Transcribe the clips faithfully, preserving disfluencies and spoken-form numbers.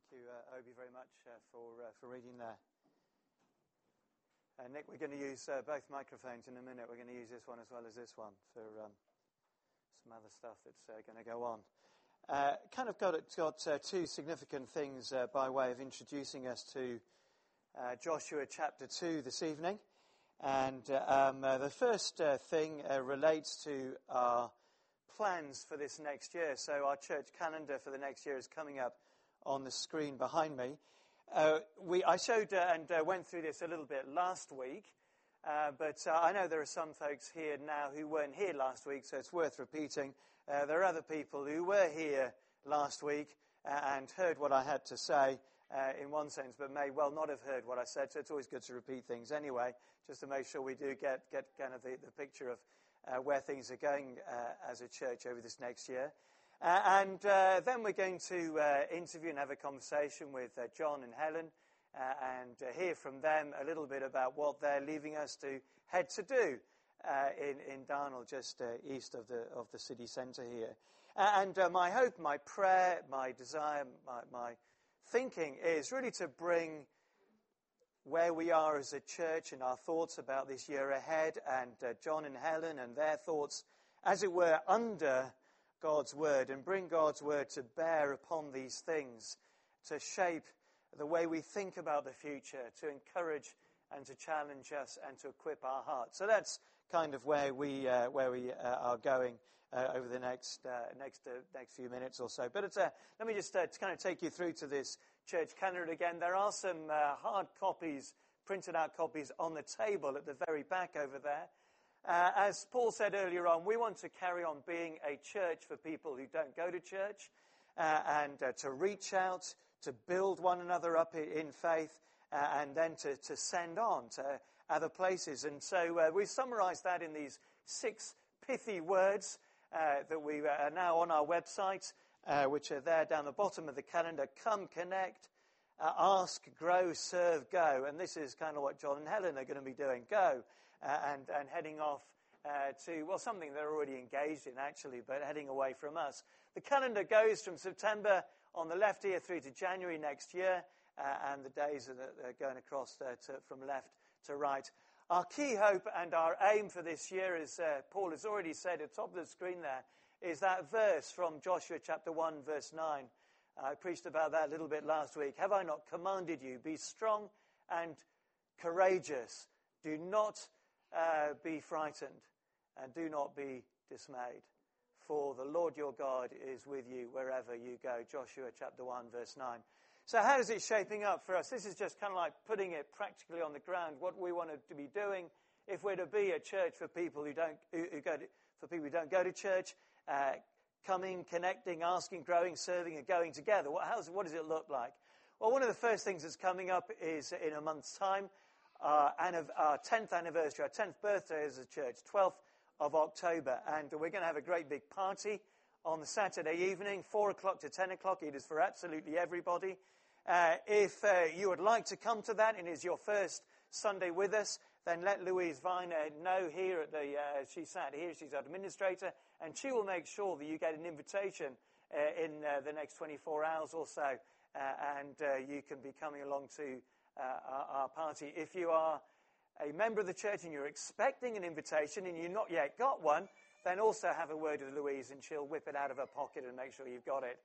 Thank you, uh, Obi, very much uh, for uh, for reading there. Uh, Nick, we're going to use uh, both microphones in a minute. We're going to use this one as well as this one for um, some other stuff that's uh, going to go on. Uh, kind of got got uh, two significant things uh, by way of introducing us to uh, Joshua chapter two this evening. And uh, um, uh, the first uh, thing uh, relates to our plans for this next year. So our church calendar for the next year is coming up on the screen behind me. Uh, we I showed uh, and uh, went through this a little bit last week, uh, but uh, I know there are some folks here now who weren't here last week, so it's worth repeating. Uh, there are other people who were here last week uh, and heard what I had to say uh, in one sense, but may well not have heard what I said, so it's always good to repeat things anyway, just to make sure we do get, get kind of the, the picture of uh, where things are going uh, as a church over this next year. Uh, and uh, then we're going to uh, interview and have a conversation with uh, John and Helen uh, and uh, hear from them a little bit about what they're leaving us to head to do uh, in, in Darnall, just uh, east of the of the city centre here. Uh, and uh, my hope, my prayer, my desire, my, my thinking is really to bring where we are as a church and our thoughts about this year ahead, and uh, John and Helen and their thoughts, as it were, under God's word, and bring God's word to bear upon these things, to shape the way we think about the future, to encourage and to challenge us and to equip our hearts. So that's kind of where we uh, where we uh, are going uh, over the next uh, next uh, next few minutes or so. But it's, uh, let me just uh, kind of take you through to this church calendar again. There are some uh, hard copies, printed out copies on the table at the very back over there. Uh, as Paul said earlier on, we want to carry on being a church for people who don't go to church uh, and uh, to reach out, to build one another up in faith uh, and then to, to send on to other places. And so uh, we've summarised that in these six pithy words uh, that we are now on our website, uh, which are there down the bottom of the calendar. Come, connect, uh, ask, grow, serve, go. And this is kind of what John and Helen are going to be doing. Go. Uh, and, and heading off uh, to, well, something they're already engaged in, actually, but heading away from us. The calendar goes from September on the left here through to January next year, uh, and the days are, the, are going across uh, to, from left to right. Our key hope and our aim for this year, as uh, Paul has already said at the top of the screen there, is that verse from Joshua chapter one, verse nine. I preached about that a little bit last week. Have I not commanded you, be strong and courageous. Do not Uh, be frightened, and do not be dismayed, for the Lord your God is with you wherever you go. Joshua chapter one, verse nine. So how is it shaping up for us? This is just kind of like putting it practically on the ground, what we want to be doing if we're to be a church for people who don't who, who go to, for people who don't go to church, uh, coming, connecting, asking, growing, serving, and going together. What, how's, what does it look like? Well, one of the first things that's coming up is in a month's time. Our, our tenth anniversary, our tenth birthday as a church, twelfth of October. And we're going to have a great big party on the Saturday evening, four o'clock to ten o'clock. It is for absolutely everybody. Uh, if uh, you would like to come to that and it is your first Sunday with us, then let Louise Viner know here at the, uh, she sat here, she's our administrator, and she will make sure that you get an invitation uh, in uh, the next twenty-four hours or so, uh, and uh, you can be coming along to Uh, our, our party. If you are a member of the church and you're expecting an invitation and you've not yet got one, then also have a word with Louise and she'll whip it out of her pocket and make sure you've got it,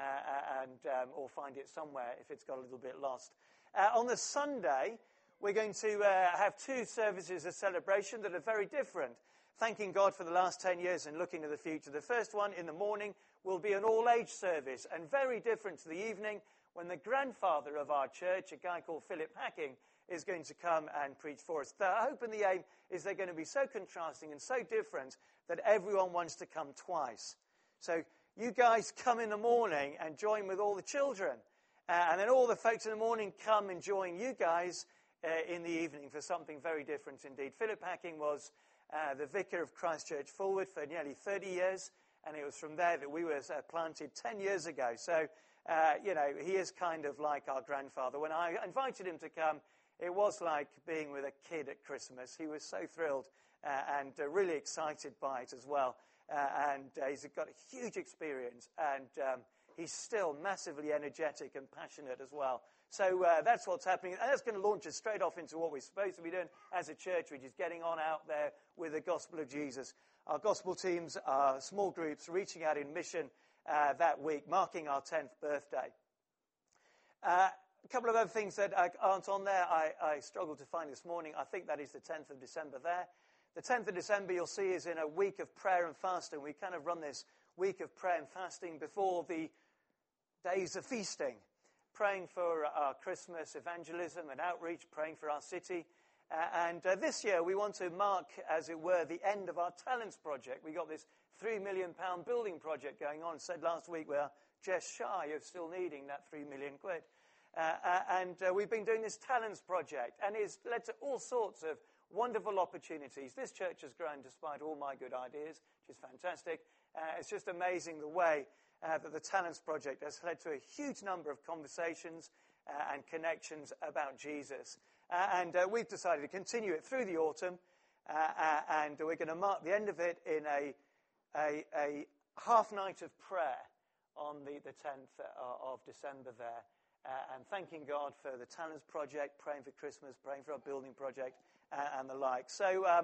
uh, and um, or find it somewhere if it's got a little bit lost. Uh, on the Sunday, we're going to uh, have two services of celebration that are very different. Thanking God for the last ten years and looking to the future. The first one in the morning will be an all-age service, and very different to the evening, when the grandfather of our church, a guy called Philip Hacking, is going to come and preach for us. The hope and the aim is they're going to be so contrasting and so different that everyone wants to come twice. So you guys come in the morning and join with all the children. Uh, and then all the folks in the morning come and join you guys uh, in the evening for something very different indeed. Philip Hacking was uh, the vicar of Christ Church Fulwood for nearly thirty years. And it was from there that we were uh, planted ten years ago. So, uh, you know, he is kind of like our grandfather. When I invited him to come, it was like being with a kid at Christmas. He was so thrilled uh, and uh, really excited by it as well. Uh, and uh, he's got a huge experience. And um, he's still massively energetic and passionate as well. So uh, that's what's happening. And that's going to launch us straight off into what we're supposed to be doing as a church, which is getting on out there with the gospel of Jesus. Our gospel teams are small groups reaching out in mission uh, that week, marking our tenth birthday. Uh, a couple of other things that aren't on there, I, I struggled to find this morning. I think that is the tenth of December there. The tenth of December, you'll see, is in a week of prayer and fasting. We kind of run this week of prayer and fasting before the days of feasting, praying for our Christmas evangelism and outreach, praying for our city. Uh, and uh, this year, we want to mark, as it were, the end of our Talents project. We got this three million pound building project going on. Said last week we are just shy of still needing that three million quid. Uh, uh, and uh, we've been doing this Talents project, and it's led to all sorts of wonderful opportunities. This church has grown despite all my good ideas, which is fantastic. Uh, it's just amazing the way uh, that the Talents project has led to a huge number of conversations uh, and connections about Jesus. Uh, and uh, we've decided to continue it through the autumn, uh, uh, and we're going to mark the end of it in a, a, a half night of prayer on the, the tenth of December there. Uh, and thanking God for the Talents project, praying for Christmas, praying for our building project, uh, and the like. So um,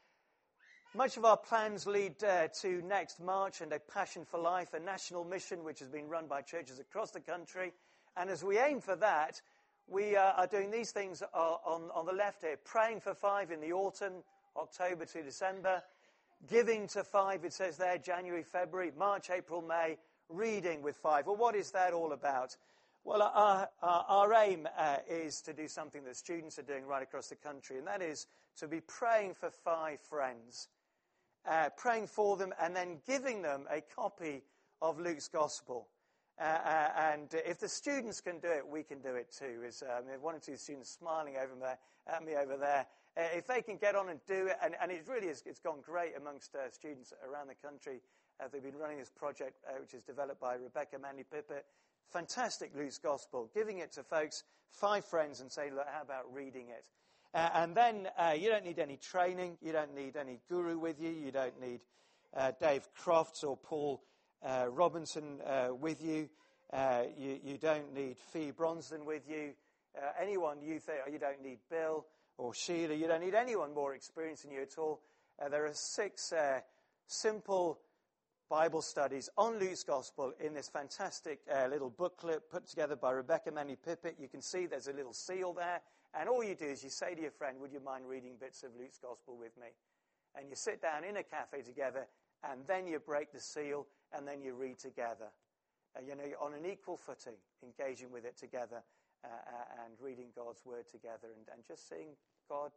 much of our plans lead uh, to next March and a Passion for Life, a national mission which has been run by churches across the country. And as we aim for that, we uh, are doing these things uh, on, on the left here. Praying for five in the autumn, October to December. Giving to five, it says there, January, February, March, April, May. Reading with five. Well, what is that all about? Well, our, our, our aim uh, is to do something that students are doing right across the country, and that is to be praying for five friends, uh, praying for them and then giving them a copy of Luke's Gospel. Uh, uh, and if the students can do it, we can do it too. Is um, one or two students smiling over there, at me over there. Uh, if they can get on and do it, and, and it really is, it's gone great amongst uh, students around the country. Uh, they've been running this project, uh, which is developed by Rebecca Manley-Pippett. Fantastic Luke's Gospel, giving it to folks, five friends, and say, look, how about reading it? Uh, and then uh, you don't need any training. You don't need any guru with you. You don't need uh, Dave Crofts or Paul uh, Robinson uh, with you. Uh, you. You don't need Fee Bronston with you. Uh, anyone you think, oh, you don't need Bill or Sheila. You don't need anyone more experienced than you at all. Uh, there are six uh, simple Bible studies on Luke's Gospel in this fantastic uh, little booklet put together by Rebecca Manley-Pippett. You can see there's a little seal there. And all you do is you say to your friend, would you mind reading bits of Luke's Gospel with me? And you sit down in a cafe together, and then you break the seal, and then you read together. Uh, you know, you're on an equal footing, engaging with it together uh, uh, and reading God's Word together and, and just seeing God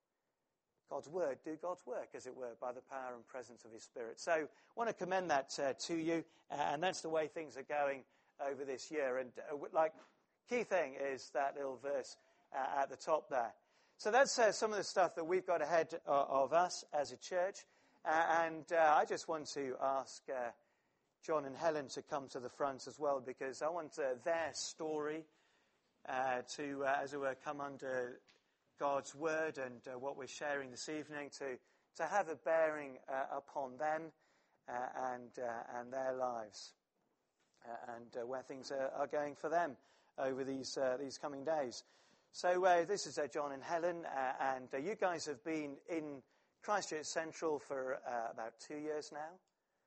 God's Word, do God's work, as it were, by the power and presence of His Spirit. So I want to commend that uh, to you, uh, and that's the way things are going over this year. And uh, like, key thing is that little verse uh, at the top there. So that's uh, some of the stuff that we've got ahead uh, of us as a church. Uh, and uh, I just want to ask uh, John and Helen to come to the front as well, because I want uh, their story uh, to, uh, as it were, come under God's Word and uh, what we're sharing this evening to, to have a bearing uh, upon them uh, and uh, and their lives uh, and uh, where things are, are going for them over these uh, these coming days. So uh, this is uh, John and Helen, uh, and uh, you guys have been in Christchurch Central for uh, about two years now.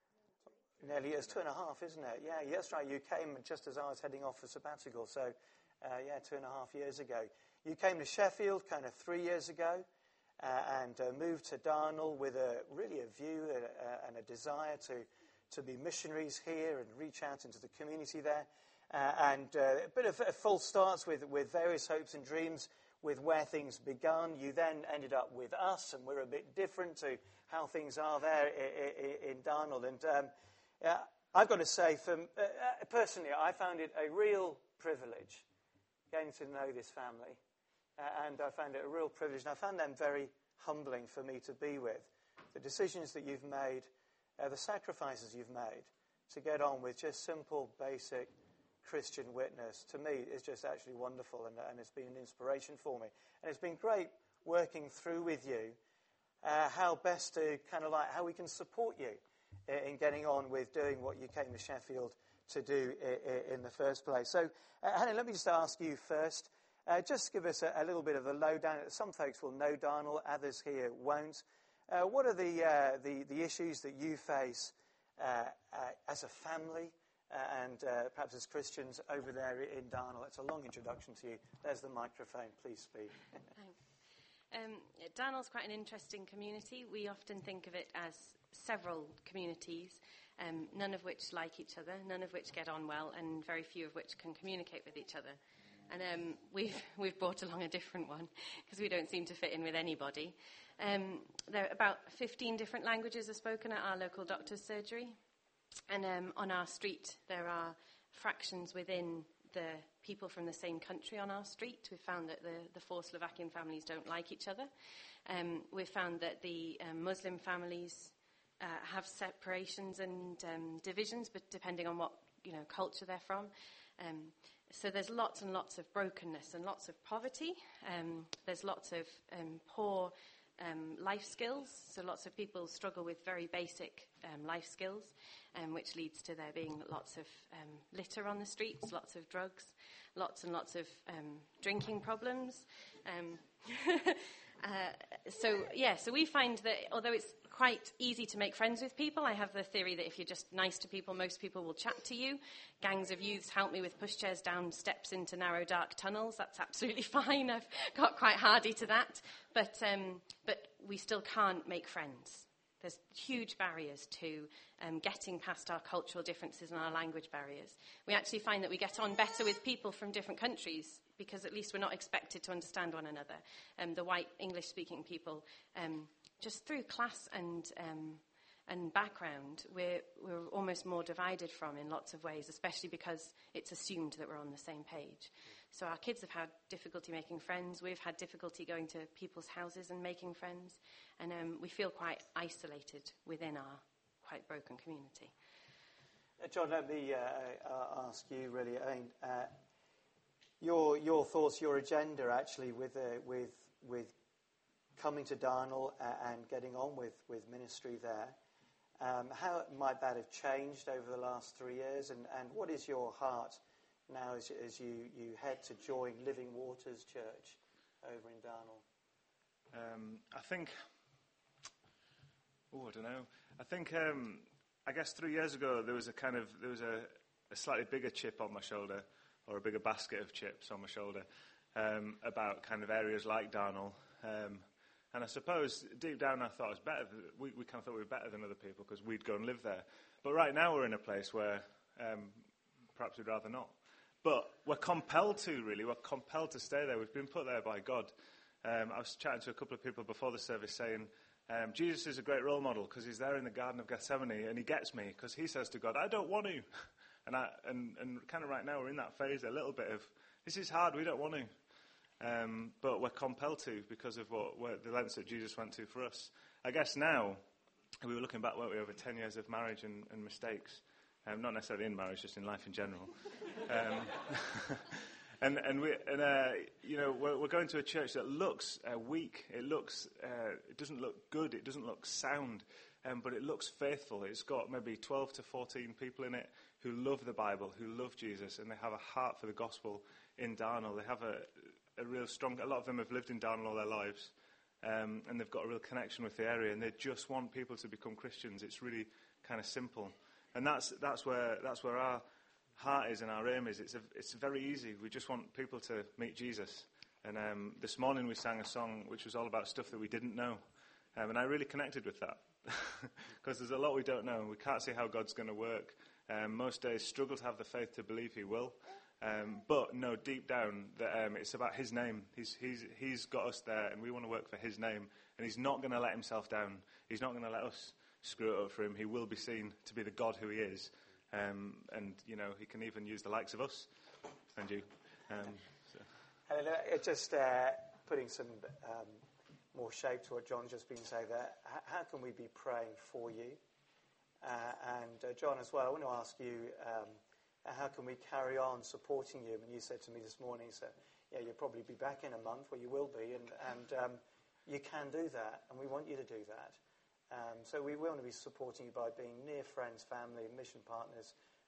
Nearly, it's two and a half, isn't it? Yeah, that's right. You came just as I was heading off for sabbatical, so uh, yeah, two and a half years ago. You came to Sheffield kind of three years ago uh, and uh, moved to Darnall with a really a view and a, and a desire to, to be missionaries here and reach out into the community there. Uh, and uh, a bit of a false starts with, with various hopes and dreams with where things begun. You then ended up with us, and we're a bit different to how things are there in, in Darnall. And um, uh, I've got to say, for, uh, personally, I found it a real privilege getting to know this family. Uh, and I found it a real privilege, and I found them very humbling for me to be with. The decisions that you've made, uh, the sacrifices you've made to get on with just simple, basic Christian witness, to me, is just actually wonderful, and, and it's been an inspiration for me. And it's been great working through with you uh, how best to kind of like, how we can support you in, in getting on with doing what you came to Sheffield to do i- i- in the first place. So, uh, Helen, let me just ask you first. Uh, just give us a, a little bit of a lowdown. Some folks will know Darnall, others here won't. Uh, what are the, uh, the the issues that you face uh, uh, as a family uh, and uh, perhaps as Christians over there in Darnall? It's a long introduction to you. There's the microphone. Please speak. Thanks. Um, Darnall's quite an interesting community. We often think of it as several communities, um, none of which like each other, none of which get on well, and very few of which can communicate with each other. And um, we've we've brought along a different one because we don't seem to fit in with anybody. Um, there are about fifteen different languages are spoken at our local doctor's surgery, and um, on our street there are fractions within the people from the same country on our street. We've found that the, the four Slovakian families don't like each other. Um, we've found that the um, Muslim families uh, have separations and um, divisions, but depending on what you know culture they're from. Um, so there's lots and lots of brokenness and lots of poverty. Um, there's lots of um, poor um, life skills. So lots of people struggle with very basic um, life skills, um, which leads to there being lots of um, litter on the streets, lots of drugs, lots and lots of um, drinking problems. Um, uh, so, yeah, so we find that although it's quite easy to make friends with people, I have the theory that if you're just nice to people, most people will chat to you. Gangs of youths help me with pushchairs down steps into narrow, dark tunnels. That's absolutely fine. I've got quite hardy to that. But um, but we still can't make friends. There's huge barriers to um, getting past our cultural differences and our language barriers. We actually find that we get on better with people from different countries because at least we're not expected to understand one another. Um, the white English-speaking people, um, just through class and um, and background, we're, we're almost more divided from in lots of ways, especially because it's assumed that we're on the same page. So our kids have had difficulty making friends. We've had difficulty going to people's houses and making friends. And um, we feel quite isolated within our quite broken community. Uh, John, let me uh, uh, ask you really, I mean, uh, your your thoughts, your agenda actually with uh, with with coming to Darnall uh, and getting on with, with ministry there. Um, how might that have changed over the last three years? And, and what is your heart now as, as you, you head to join Living Waters Church over in Darnall? Um, I think, oh, I don't know. I think, um, I guess three years ago there was a kind of, there was a, a slightly bigger chip on my shoulder, or a bigger basket of chips on my shoulder, um, about kind of areas like Darnall. Um, and I suppose deep down I thought it was better. We, we kind of thought we were better than other people because we'd go and live there. But right now we're in a place where um, perhaps we'd rather not. But we're compelled to, really. We're compelled to stay there. We've been put there by God. Um, I was chatting to a couple of people before the service saying, um, Jesus is a great role model because he's there in the Garden of Gethsemane and he gets me because he says to God, I don't want to. And, I, and, and kind of right now we're in that phase a little bit of, this is hard, we don't want to. Um, but we're compelled to because of what, what the lengths that Jesus went to for us. I guess now, we were looking back, weren't we, over ten years of marriage and, and mistakes. Um, not necessarily in marriage, just in life in general. um, and and, we, and uh, you know, we're, we're going to a church that looks uh, weak. It looks, uh, it doesn't look good. It doesn't look sound. Um, but it looks faithful. It's got maybe twelve to fourteen people in it who love the Bible, who love Jesus, and they have a heart for the gospel in Darnall. They have a, a real strong, a lot of them have lived in Darnall all their lives, um, and they've got a real connection with the area, and they just want people to become Christians. It's really kind of simple. And that's that's where that's where our heart is and our aim is. It's a, it's very easy. We just want people to meet Jesus. And um, this morning we sang a song which was all about stuff that we didn't know. Um, and I really connected with that because there's a lot we don't know. We can't see how God's going to work. Um, most days struggle to have the faith to believe he will. Um, but know deep down that um, it's about his name. He's, he's, he's got us there and we want to work for his name. And he's not going to let himself down. He's not going to let us screw it up for him. He will be seen to be the God who he is. Um, and, you know, he can even use the likes of us and you. Um, so. And uh, just uh, putting some um, more shape to what John just been saying there, H- how can we be praying for you? Uh, and uh, John as well, I want to ask you, um, how can we carry on supporting you? I mean, you said to me this morning, so yeah, you'll probably be back in a month, or you will be, and, and um, you can do that, and we want you to do that. Um, so we want to be supporting you by being near friends, family, mission partners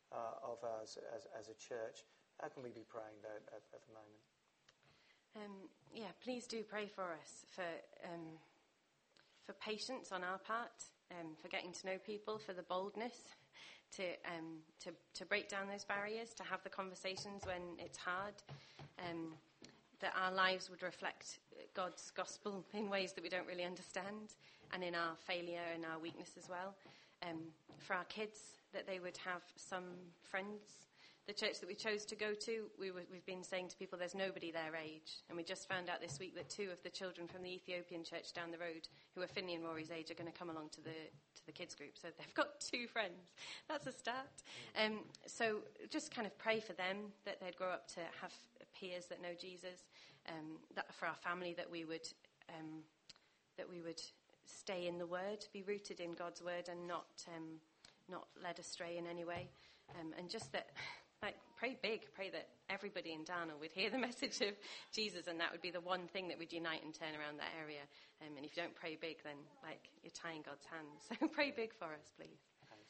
uh, of us as, as a church. How can we be praying at, at, at the moment? Um, yeah, please do pray for us, for um, for patience on our part, um, for getting to know people, for the boldness to um, to to break down those barriers, to have the conversations when it's hard, um, that our lives would reflect God's gospel in ways that we don't really understand, and in our failure and our weakness as well. Um, for our kids, that they would have some friends. The church that we chose to go to, we were, we've been saying to people there's nobody their age. And we just found out this week that two of the children from the Ethiopian church down the road, who are Finney and Rory's age, are going to come along to the to the kids group. So they've got two friends. That's a start. Um, so just kind of pray for them, that they'd grow up to have peers that know Jesus. Um, that for our family, that we would um, that we would stay in the Word, be rooted in God's Word, and not um, not led astray in any way. Um, and just that... Like, pray big. Pray that everybody in Darnall would hear the message of Jesus, and that would be the one thing that would unite and turn around that area. Um, and if you don't pray big, then, like, you're tying God's hands. So pray big for us, please.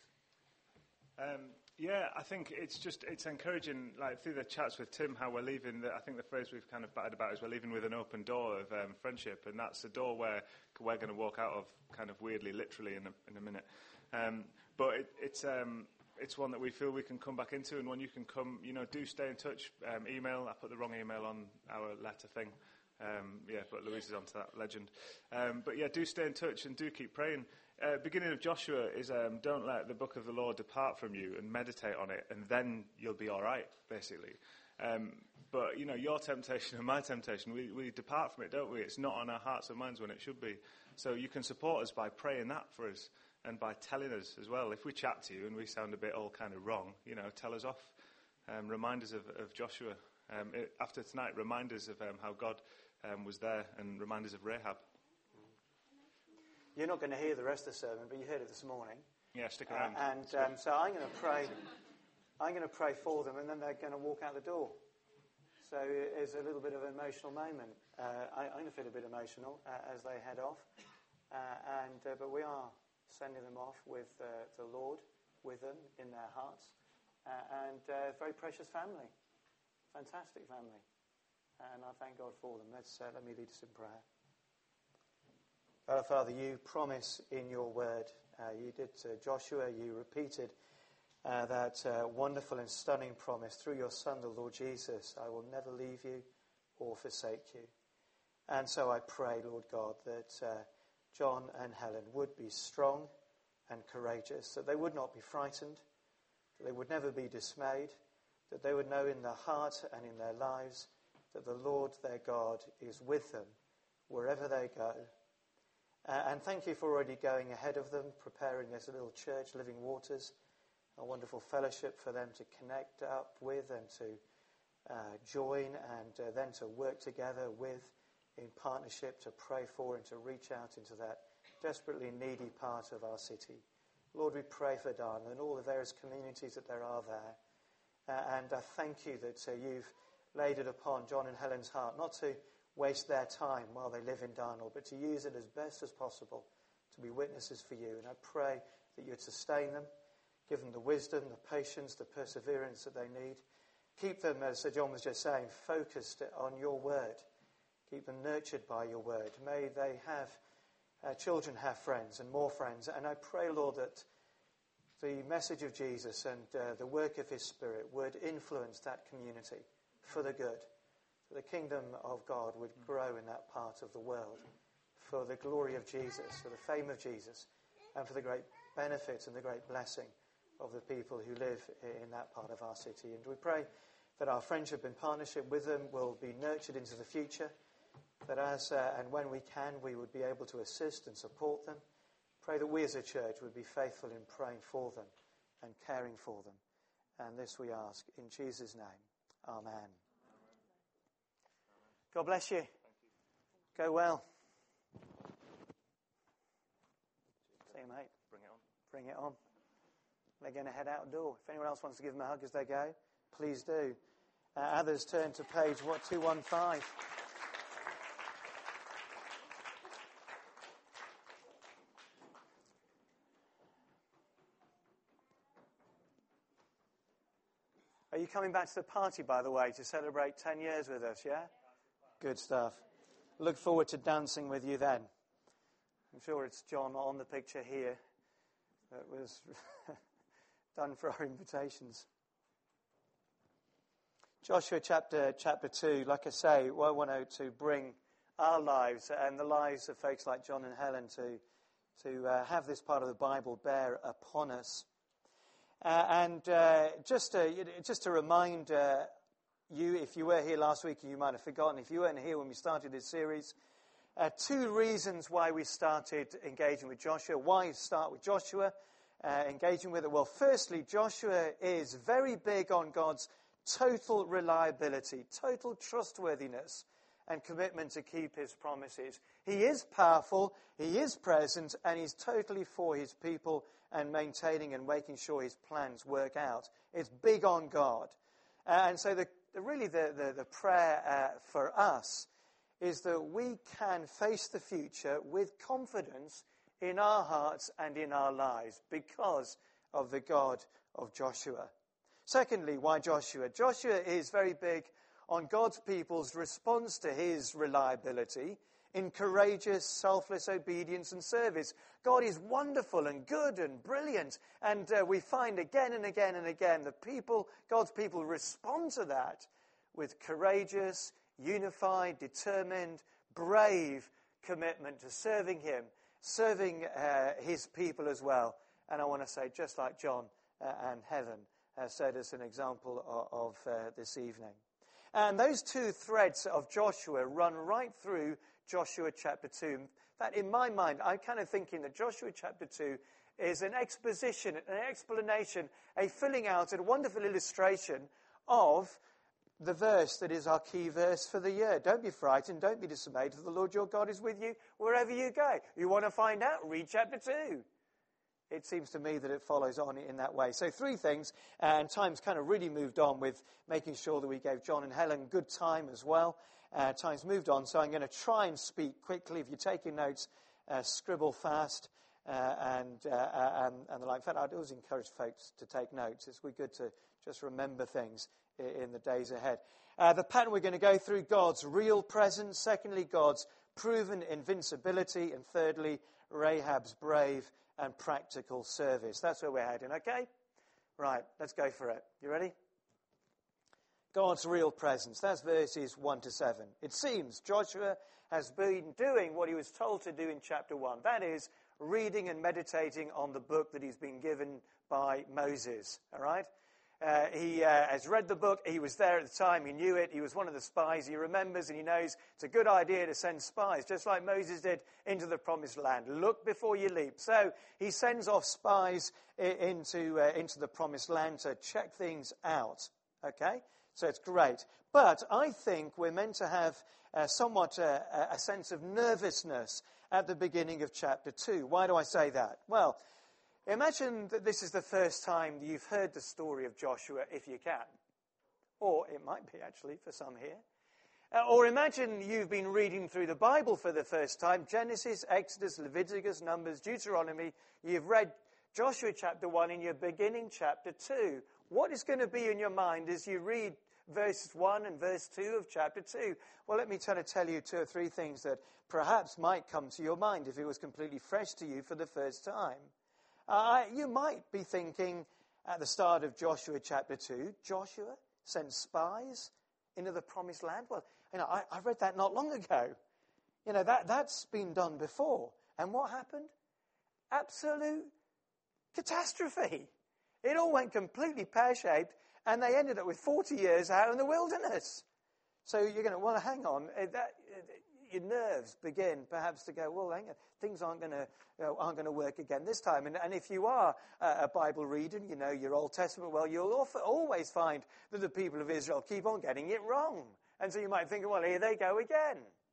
Um, yeah, I think it's just, it's encouraging, like, through the chats with Tim, how we're leaving, the, I think the phrase we've kind of batted about is we're leaving with an open door of um, friendship, and that's a door where we're going to walk out of kind of weirdly, literally, in a, in a minute. Um, but it, it's... Um, It's one that we feel we can come back into, and when you can come, you know, do stay in touch. Um, email, I put the wrong email on our letter thing. Um, yeah, but Louise is onto that, legend. Um, but yeah, do stay in touch and do keep praying. Uh, beginning of Joshua is um, don't let the book of the law depart from you, and meditate on it, and then you'll be all right, basically. Um, but, you know, your temptation and my temptation, we, we depart from it, don't we? It's not on our hearts and minds when it should be. So you can support us by praying that for us. And by telling us as well, if we chat to you and we sound a bit all kind of wrong, you know, tell us off. Um, remind us of, of Joshua. Um, it, after tonight, remind us of um, how God um, was there, and remind us of Rahab. You're not going to hear the rest of the sermon, but you heard it this morning. Yeah, stick around. Uh, and um, so I'm going to pray. I'm going to pray for them, and then they're going to walk out the door. So it's a little bit of an emotional moment. Uh, I, I'm going to feel a bit emotional uh, as they head off, uh, and uh, but we are sending them off with uh, the Lord with them in their hearts, uh, and a uh, very precious family, fantastic family, and I thank God for them. Let's uh, let me lead us in prayer. God, Father, you promise in your word, uh, you did to Joshua, you repeated uh, that uh, wonderful and stunning promise through your Son, the Lord Jesus. I will never leave you or forsake you. And so I pray, Lord God, that uh, John and Helen would be strong and courageous, that they would not be frightened, that they would never be dismayed, that they would know in their heart and in their lives that the Lord their God is with them wherever they go. Uh, and thank you for already going ahead of them, preparing as a little church, Living Waters, a wonderful fellowship for them to connect up with and to uh, join and uh, then to work together with, in partnership, to pray for and to reach out into that desperately needy part of our city. Lord, we pray for Darnall and all the various communities that there are there. Uh, and I thank you that uh, you've laid it upon John and Helen's heart not to waste their time while they live in Darnall, but to use it as best as possible to be witnesses for you. And I pray that you'd sustain them, give them the wisdom, the patience, the perseverance that they need. Keep them, as Sir John was just saying, focused on your word. Keep them nurtured by your word. May they have, uh, children have friends and more friends. And I pray, Lord, that the message of Jesus and uh, the work of his Spirit would influence that community for the good. That the kingdom of God would grow in that part of the world for the glory of Jesus, for the fame of Jesus, and for the great benefit and the great blessing of the people who live in that part of our city. And we pray that our friendship and partnership with them will be nurtured into the future, that as uh, and when we can, we would be able to assist and support them. Pray that we as a church would be faithful in praying for them and caring for them. And this we ask in Jesus' name. Amen. God bless you. Go well. See you, mate. Bring it on. Bring it on. They're going to head out the door. If anyone else wants to give them a hug as they go, please do. Uh, others turn to page, what, two one five. coming back to the party, by the way, to celebrate ten years with us, yeah? Good stuff. Look forward to dancing with you then. I'm sure it's John on the picture here that was done for our invitations. Joshua chapter chapter two, like I say, well, I want to bring our lives and the lives of folks like John and Helen to, to uh, have this part of the Bible bear upon us. Uh, and uh, just, to, just to remind uh, you, if you were here last week and you might have forgotten, if you weren't here when we started this series, uh, two reasons why we started engaging with Joshua. Why start with Joshua, uh, engaging with it? Well, firstly, Joshua is very big on God's total reliability, total trustworthiness, and commitment to keep his promises. He is powerful, he is present, and he's totally for his people and maintaining and making sure his plans work out. It's big on God. Uh, and so the, the, really the, the, the prayer uh, for us is that we can face the future with confidence in our hearts and in our lives because of the God of Joshua. Secondly, why Joshua? Joshua is very big on God's people's response to his reliability in courageous, selfless obedience and service. God is wonderful and good and brilliant, and uh, we find again and again and again that people, God's people respond to that with courageous, unified, determined, brave commitment to serving him, serving uh, his people as well. And I want to say, just like John uh, and Helen uh, said as an example of, of uh, this evening. And those two threads of Joshua run right through Joshua chapter two. In fact, in my mind, I'm kind of thinking that Joshua chapter two is an exposition, an explanation, a filling out, and a wonderful illustration of the verse that is our key verse for the year. Don't be frightened, don't be dismayed, for the Lord your God is with you wherever you go. You want to find out? Read chapter two. It seems to me that it follows on in that way. So three things, and time's kind of really moved on with making sure that we gave John and Helen good time as well. Uh, time's moved on, so I'm going to try and speak quickly. If you're taking notes, uh, scribble fast uh, and, uh, and, and the like. In fact, I'd always encourage folks to take notes. It's good to just remember things in, in the days ahead. Uh, the pattern we're going to go through, God's real presence. Secondly, God's proven invincibility. And thirdly, Rahab's brave and practical service. That's where we're heading, okay? Right, let's go for it. You ready? God's real presence. That's verses one to seven. It seems Joshua has been doing what he was told to do in chapter one. That is, reading and meditating on the book that he's been given by Moses. All right? Uh, he uh, has read the book. He was there at the time. He knew it. He was one of the spies. He remembers and he knows it's a good idea to send spies, just like Moses did, into the promised land. Look before you leap. So he sends off spies into, uh, into the promised land to check things out. Okay? So it's great. But I think we're meant to have uh, somewhat uh, a sense of nervousness at the beginning of chapter two. Why do I say that? Well, imagine that this is the first time you've heard the story of Joshua, if you can. Or it might be, actually, for some here. Uh, or imagine you've been reading through the Bible for the first time. Genesis, Exodus, Leviticus, Numbers, Deuteronomy. You've read Joshua chapter one in your beginning chapter two. What is going to be in your mind as you read verse one and verse two of chapter two? Well, let me try to tell you two or three things that perhaps might come to your mind if it was completely fresh to you for the first time. Uh, you might be thinking at the start of Joshua chapter two, Joshua sent spies into the promised land? Well, you know, I, I read that not long ago. You know, that, that's been done before. And what happened? Absolute catastrophe. It all went completely pear-shaped, and they ended up with forty years out in the wilderness. So you're going to, well, hang on. That, your nerves begin perhaps to go, well, hang on, things aren't going to you know, aren't going to work again this time. And, and if you are a, a Bible reader, you know your Old Testament, well, you'll often, always find that the people of Israel keep on getting it wrong. And so you might think, well, here they go again.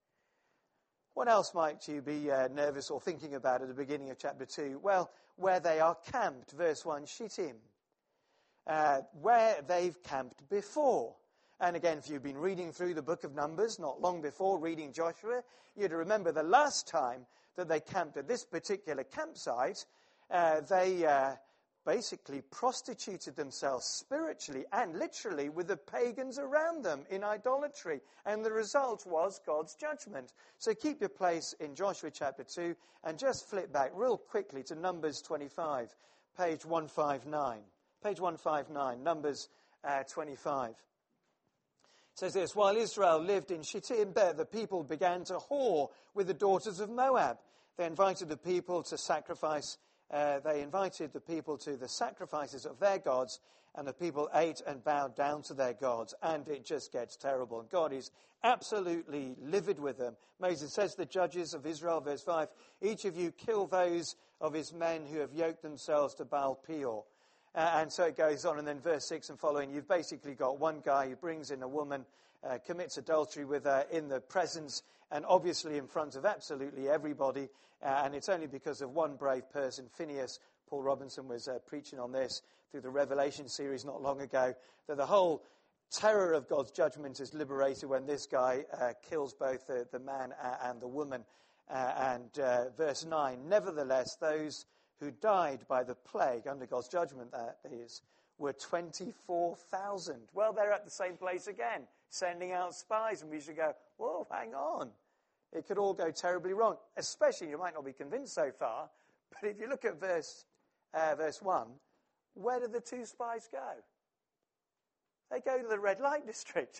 What else might you be uh, nervous or thinking about at the beginning of chapter two? Well, where they are camped, verse one, Shittim. Uh, where they've camped before. And again, if you've been reading through the book of Numbers, not long before reading Joshua, you'd remember the last time that they camped at this particular campsite, uh, they uh, basically prostituted themselves spiritually and literally with the pagans around them in idolatry. And the result was God's judgment. So keep your place in Joshua chapter two and just flip back real quickly to Numbers twenty-five, page one fifty-nine. Page one fifty-nine, Numbers uh, twenty-five. It says this, while Israel lived in Shittim, the people began to whore with the daughters of Moab. They invited the people to sacrifice Uh, they invited the people to the sacrifices of their gods, and the people ate and bowed down to their gods, and it just gets terrible. And God is absolutely livid with them. Moses says to the judges of Israel, verse five, each of you kill those of his men who have yoked themselves to Baal Peor. Uh, and so it goes on, and then verse six and following, you've basically got one guy who brings in a woman, uh, commits adultery with her in the presence and obviously in front of absolutely everybody. Uh, and it's only because of one brave person, Phineas. Paul Robinson was uh, preaching on this through the Revelation series not long ago, that the whole terror of God's judgment is liberated when this guy uh, kills both the, the man and the woman. Uh, and uh, verse nine, nevertheless, those who died by the plague, under God's judgment that is, were twenty-four thousand. Well, they're at the same place again, sending out spies, and we should go, whoa, hang on. It could all go terribly wrong, especially, you might not be convinced so far, but if you look at verse uh, verse one, where did the two spies go? They go to the red light district.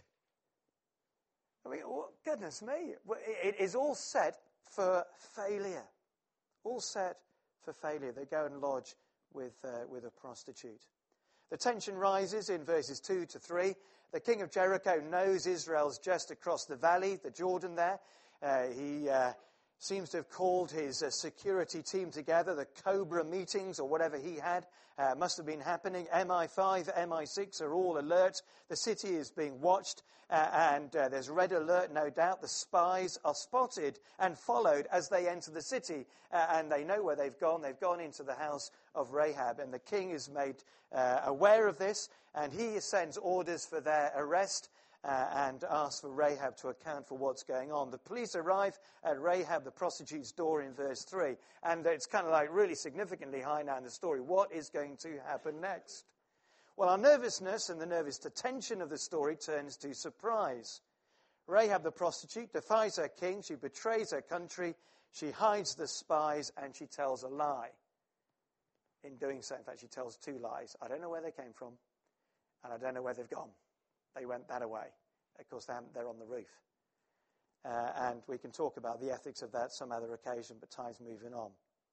I mean, oh, goodness me. It is all set for failure. All set for failure. They go and lodge with, uh, with a prostitute. The tension rises in verses two to three. The king of Jericho knows Israel's just across the valley, the Jordan there. Uh, he uh, seems to have called his uh, security team together, the Cobra meetings or whatever he had. Uh, must have been happening. M I five, M I six are all alert. The city is being watched, uh, and uh, there's red alert, no doubt. The spies are spotted and followed as they enter the city, uh, and they know where they've gone. They've gone into the house of Rahab, and the king is made uh, aware of this, and he sends orders for their arrest. Uh, and asks for Rahab to account for what's going on. The police arrive at Rahab, the prostitute's door, in verse three. And it's kind of like really significantly high now in the story. What is going to happen next? Well, our nervousness and the nervous tension of the story turns to surprise. Rahab, the prostitute, defies her king. She betrays her country. She hides the spies, and she tells a lie. In doing so, in fact, she tells two lies. I don't know where they came from, and I don't know where they've gone. They went that away. Of course, they're on the roof. Uh, and we can talk about the ethics of that some other occasion, but time's moving on.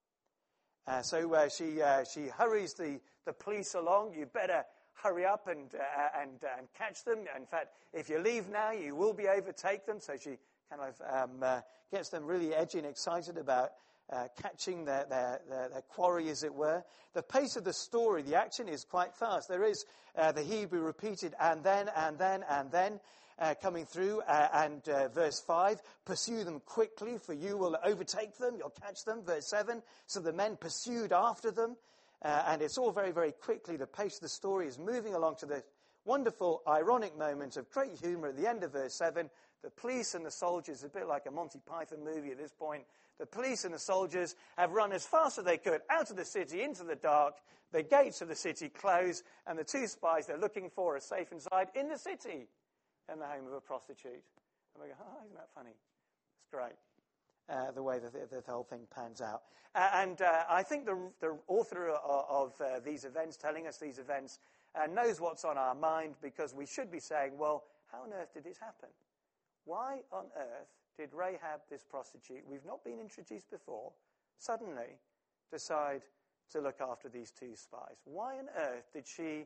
Uh, so uh, she uh, she hurries the, the police along. You better hurry up and, uh, and, uh, and catch them. In fact, if you leave now, you will be overtake them. So she kind of um, uh, gets them really edgy and excited about Uh, catching their, their, their, their quarry, as it were. The pace of the story, the action is quite fast. There is uh, the Hebrew repeated, and then, and then, and then, uh, coming through. Uh, and uh, verse five, pursue them quickly, for you will overtake them, you'll catch them. Verse seven, so the men pursued after them. Uh, and it's all very, very quickly. The pace of the story is moving along to the wonderful, ironic moment of great humor at the end of verse seven. The police and the soldiers, a bit like a Monty Python movie at this point, the police and the soldiers have run as fast as they could out of the city into the dark. The gates of the city close, and the two spies they're looking for are safe inside in the city, in the home of a prostitute. And we go, oh, isn't that funny? It's great, uh, the way that the, the whole thing pans out. Uh, and uh, I think the, the author of, of uh, these events, telling us these events, uh, knows what's on our mind, because we should be saying, well, how on earth did this happen? Why on earth did Rahab, this prostitute, we've not been introduced before, suddenly decide to look after these two spies? Why on earth did she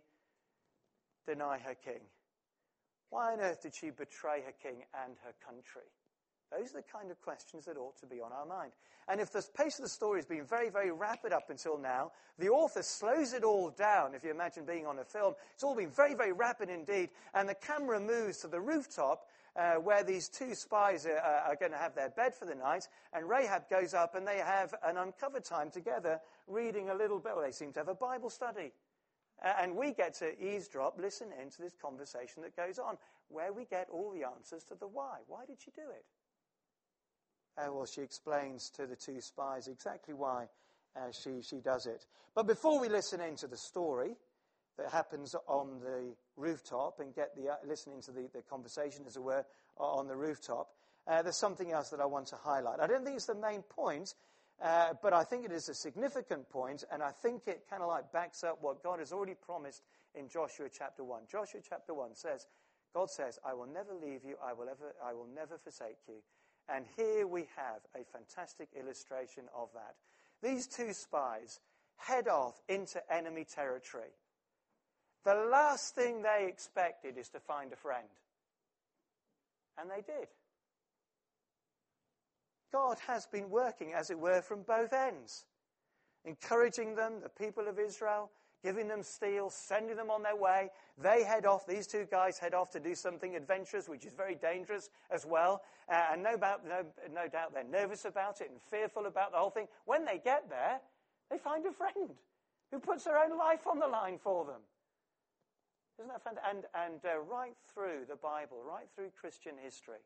deny her king? Why on earth did she betray her king and her country? Those are the kind of questions that ought to be on our mind. And if the pace of the story has been very, very rapid up until now, the author slows it all down. If you imagine being on a film, it's all been very, very rapid indeed. And the camera moves to the rooftop uh, where these two spies are, are going to have their bed for the night. And Rahab goes up and they have an uncovered time together reading a little bit. Well, they seem to have a Bible study. Uh, and we get to eavesdrop, listen into this conversation that goes on, where we get all the answers to the why. Why did she do it? Uh, well, she explains to the two spies exactly why uh, she, she does it. But before we listen into the story that happens on the rooftop and get the uh, listening to the, the conversation, as it were, on the rooftop, uh, there's something else that I want to highlight. I don't think it's the main point, uh, but I think it is a significant point, and I think it kind of like backs up what God has already promised in Joshua chapter one. Joshua chapter one says, God says, I will never leave you, I will, ever, I will never forsake you. And here we have a fantastic illustration of that. These two spies head off into enemy territory. The last thing they expected is to find a friend. And they did. God has been working, as it were, from both ends. Encouraging them, the people of Israel, giving them steel, sending them on their way. They head off, these two guys head off to do something adventurous, which is very dangerous as well. Uh, and no, about, no, no doubt they're nervous about it and fearful about the whole thing. When they get there, they find a friend who puts their own life on the line for them. Isn't that fantastic? And, and uh, right through the Bible, right through Christian history,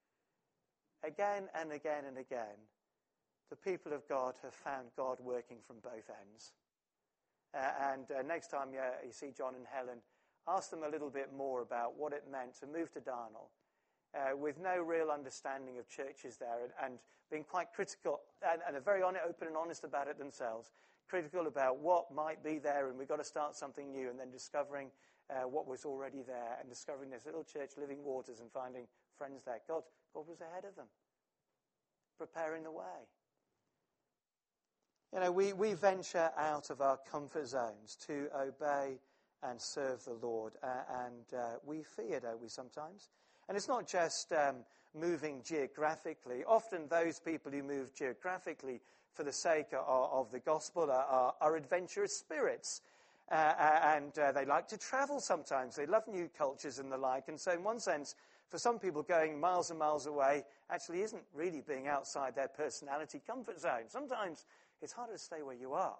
again and again and again, the people of God have found God working from both ends. Uh, and uh, next time you, you see John and Helen, ask them a little bit more about what it meant to move to Darnall uh, with no real understanding of churches there, and, and being quite critical and, and are very on, open and honest about it themselves, critical about what might be there, and we've got to start something new, and then discovering uh, what was already there, and discovering this little church, Living Waters, and finding friends there. God, God was ahead of them, preparing the way. You know, we, we venture out of our comfort zones to obey and serve the Lord, uh, and uh, we fear, don't we, sometimes? And it's not just um, moving geographically. Often those people who move geographically for the sake of, of the gospel are, are, are adventurous spirits, uh, and uh, they like to travel sometimes. They love new cultures and the like, and so in one sense, for some people, going miles and miles away actually isn't really being outside their personality comfort zone. Sometimes it's harder to stay where you are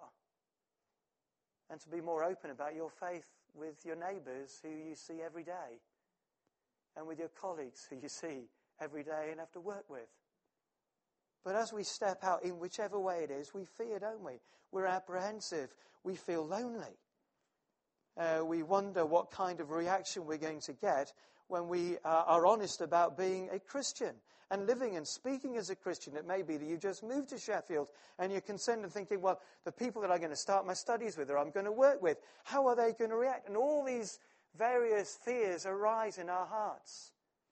and to be more open about your faith with your neighbours who you see every day and with your colleagues who you see every day and have to work with. But as we step out in whichever way it is, we fear, don't we? We're apprehensive. We feel lonely. Uh, we wonder what kind of reaction we're going to get when we uh, are honest about being a Christian and living and speaking as a Christian. It may be that you just moved to Sheffield and you're concerned and thinking, well, the people that I'm going to start my studies with or I'm going to work with, how are they going to react? And all these various fears arise in our hearts.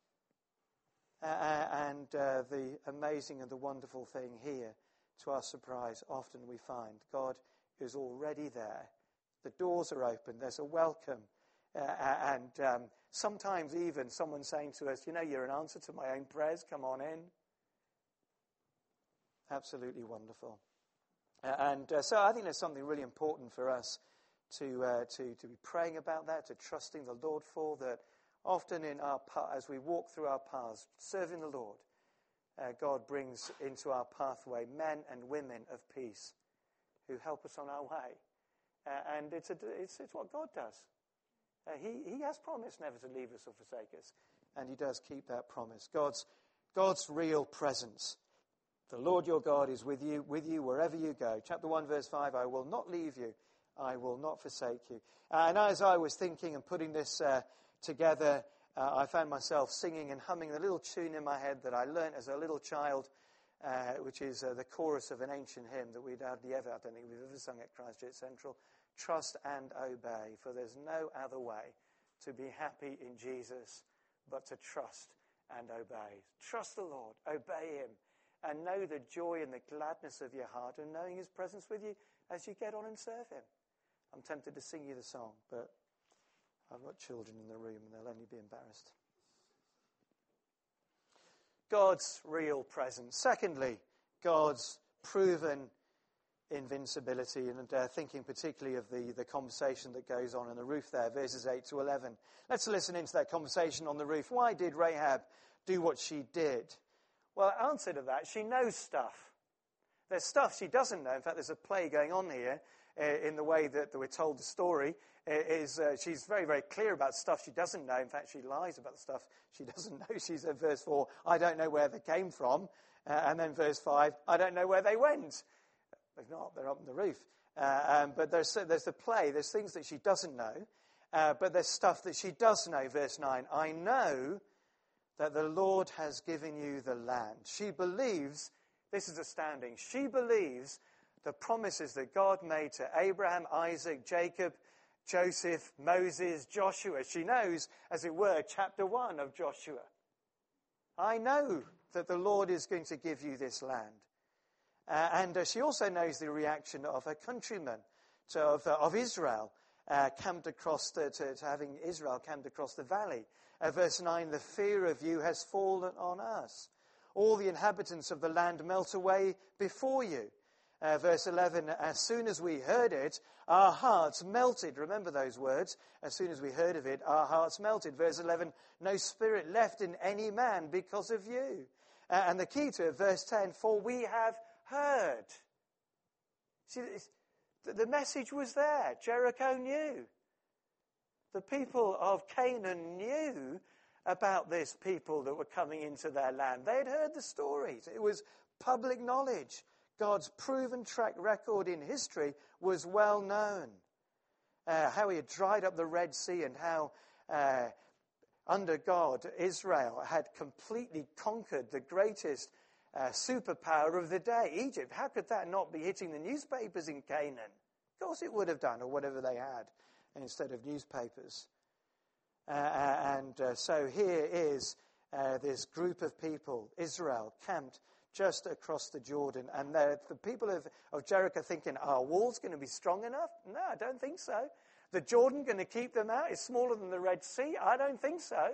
Uh, and uh, the amazing and the wonderful thing here, to our surprise, often we find God is already there. The doors are open. There's a welcome. Uh, and um, sometimes even someone saying to us, you know, you're an answer to my own prayers. Come on in. Absolutely wonderful. Uh, and uh, so I think there's something really important for us to, uh, to, to be praying about that, to trusting the Lord for that. Often in our as we walk through our paths, serving the Lord, uh, God brings into our pathway men and women of peace who help us on our way. Uh, and it's, a, it's, it's what God does. Uh, he, he has promised never to leave us or forsake us. And he does keep that promise. God's, God's real presence. The Lord your God is with you, with you wherever you go. Chapter one, verse five, I will not leave you. I will not forsake you. Uh, and as I was thinking and putting this uh, together, uh, I found myself singing and humming the little tune in my head that I learnt as a little child, uh, which is uh, the chorus of an ancient hymn that we'd hardly ever, I don't think we've ever sung at Christchurch Central. Trust and obey, for there's no other way to be happy in Jesus but to trust and obey. Trust the Lord, obey him, and know the joy and the gladness of your heart and knowing his presence with you as you get on and serve him. I'm tempted to sing you the song, but I've got children in the room and they'll only be embarrassed. God's real presence. Secondly, God's proven invincibility, and uh, thinking particularly of the, the conversation that goes on on the roof there, verses eight to eleven. Let's listen into that conversation on the roof. Why did Rahab do what she did? Well, answer to that, she knows stuff. There's stuff she doesn't know. In fact, there's a play going on here uh, in the way that, that we're told the story. Uh, is uh, she's very, very clear about stuff she doesn't know. In fact, she lies about the stuff she doesn't know. She's at verse four, I don't know where they came from. Uh, and then verse five, I don't know where they went. They're not, they're up on the roof. Uh, um, but there's, there's the play, there's things that she doesn't know, uh, but there's stuff that she does know. Verse nine, I know that the Lord has given you the land. She believes, this is astounding, she believes the promises that God made to Abraham, Isaac, Jacob, Joseph, Moses, Joshua. She knows, as it were, chapter one of Joshua. I know that the Lord is going to give you this land. Uh, and uh, she also knows the reaction of her countrymen, to, of, uh, of Israel, uh, camped across, the, to, to having Israel camped across the valley. Uh, verse nine, the fear of you has fallen on us. All the inhabitants of the land melt away before you. Uh, verse eleven, as soon as we heard it, our hearts melted. Remember those words. As soon as we heard of it, our hearts melted. Verse eleven, no spirit left in any man because of you. Uh, and the key to it, verse ten, for we have heard. See, the message was there. Jericho knew. The people of Canaan knew about this people that were coming into their land. They had heard the stories. It was public knowledge. God's proven track record in history was well known. Uh, how he had dried up the Red Sea and how uh, under God, Israel had completely conquered the greatest uh, superpower of the day, Egypt. How could that not be hitting the newspapers in Canaan? Of course it would have done, or whatever they had, instead of newspapers. Uh, and uh, so here is uh, this group of people, Israel, camped just across the Jordan. And the people of, of Jericho thinking, are our walls going to be strong enough? No, I don't think so. The Jordan going to keep them out? It's smaller than the Red Sea? I don't think so.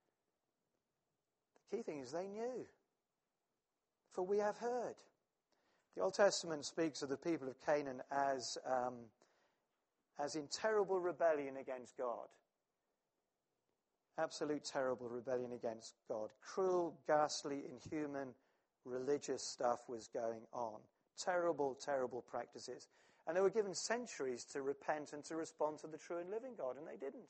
The key thing is they knew. For we have heard. The Old Testament speaks of the people of Canaan as, um, as in terrible rebellion against God. Absolute terrible rebellion against God. Cruel, ghastly, inhuman, religious stuff was going on. Terrible, terrible practices. And they were given centuries to repent and to respond to the true and living God, and they didn't.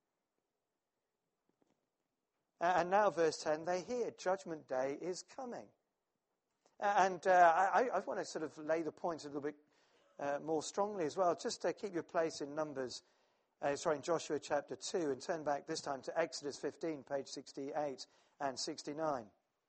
And now, verse ten, they hear Judgment Day is coming. And uh, I, I want to sort of lay the point a little bit uh, more strongly as well. Just uh, keep your place in Numbers, uh, sorry, in Joshua chapter two, and turn back this time to Exodus fifteen, page sixty-eight and sixty-nine.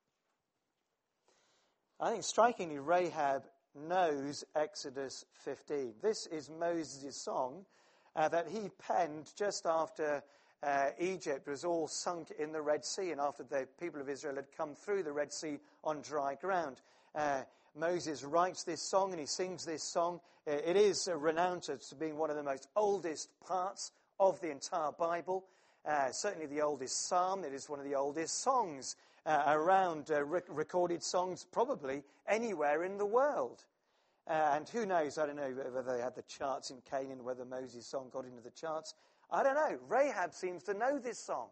I think strikingly, Rahab knows Exodus fifteen. This is Moses' song uh, that he penned just after uh, Egypt was all sunk in the Red Sea and after the people of Israel had come through the Red Sea on dry ground. Uh, Moses writes this song and he sings this song. Uh, it is uh, renowned as being one of the most oldest parts of the entire Bible. Uh, certainly the oldest psalm. It is one of the oldest songs uh, around, uh, rec- recorded songs probably anywhere in the world. Uh, and who knows, I don't know whether they had the charts in Canaan, whether Moses' song got into the charts. I don't know. Rahab seems to know this song.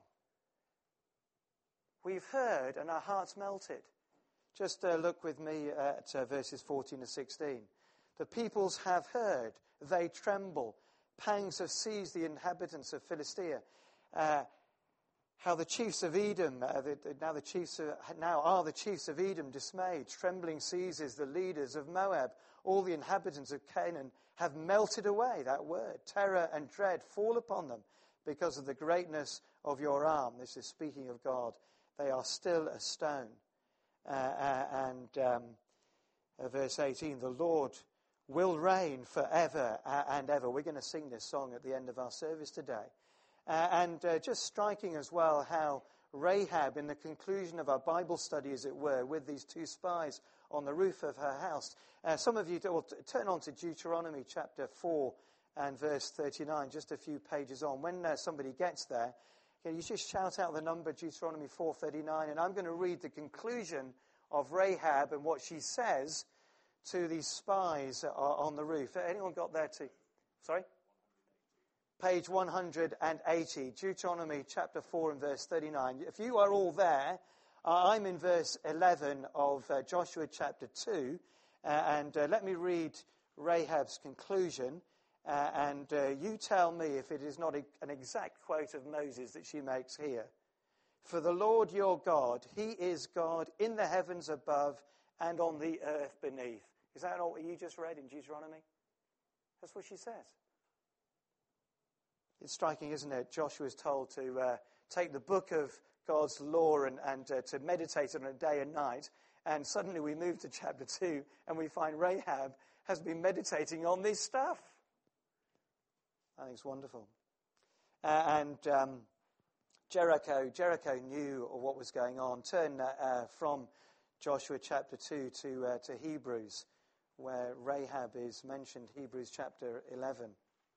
We've heard and our hearts melted. Just uh, look with me at uh, verses fourteen to sixteen. The peoples have heard, they tremble. Pangs have seized the inhabitants of Philistia. Uh, how the chiefs of Edom, uh, the, now the chiefs of, now are the chiefs of Edom dismayed. Trembling seizes the leaders of Moab. All the inhabitants of Canaan have melted away. That word, terror and dread, fall upon them because of the greatness of your arm. This is speaking of God. They are still a stone. Uh, uh, and um, uh, verse eighteen, the Lord will reign forever uh, and ever. We're going to sing this song at the end of our service today. Uh, and uh, just striking as well how Rahab, in the conclusion of our Bible study, as it were, with these two spies on the roof of her house. Uh, some of you will t- turn on to Deuteronomy chapter four and verse thirty-nine, just a few pages on. When uh, somebody gets there, can you just shout out the number, Deuteronomy four thirty-nine, and I'm going to read the conclusion of Rahab and what she says to these spies uh, on the roof. Anyone got there too? Sorry? Page one hundred eighty, Deuteronomy chapter four and verse thirty-nine. If you are all there, uh, I'm in verse eleven of uh, Joshua chapter two, uh, and uh, let me read Rahab's conclusion, uh, and uh, you tell me if it is not a, an exact quote of Moses that she makes here. For the Lord your God, he is God in the heavens above and on the earth beneath. Is that not what you just read in Deuteronomy? That's what she says. It's striking, isn't it? Joshua is told to uh, take the book of God's law and, and uh, to meditate on it day and night. And suddenly we move to chapter two and we find Rahab has been meditating on this stuff. I think it's wonderful. Uh, and um, Jericho, Jericho knew what was going on. Turn uh, uh, from Joshua chapter two to, uh, to Hebrews, where Rahab is mentioned, Hebrews chapter eleven.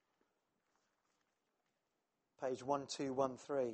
Page one two one three.